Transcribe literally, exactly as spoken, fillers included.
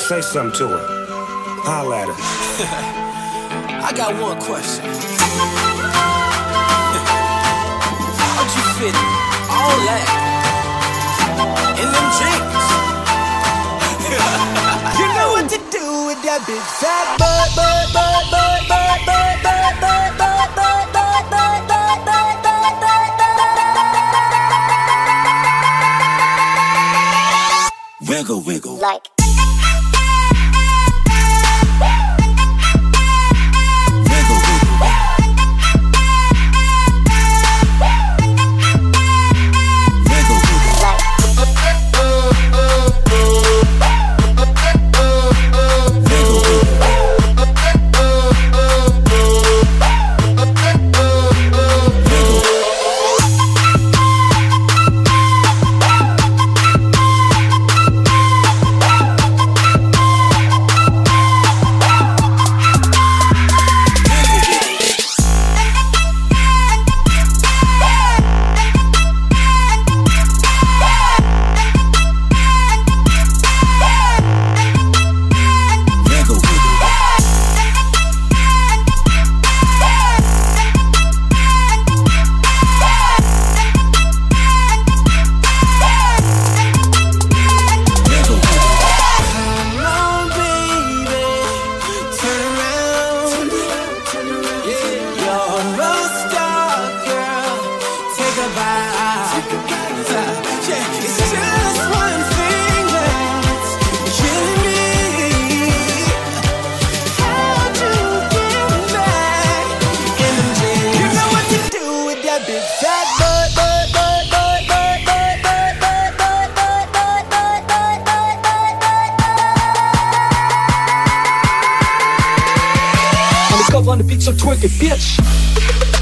Say something to her. Holla at her. I got one question. How'd you fit all that in them jeans? You know what to do with that big fat butt, butt, butt, butt, butt, butt, butt, butt, butt, butt, butt, butt, butt, butt, butt. Wiggle, wiggle. Like. On the beat, so twerk it, bitch.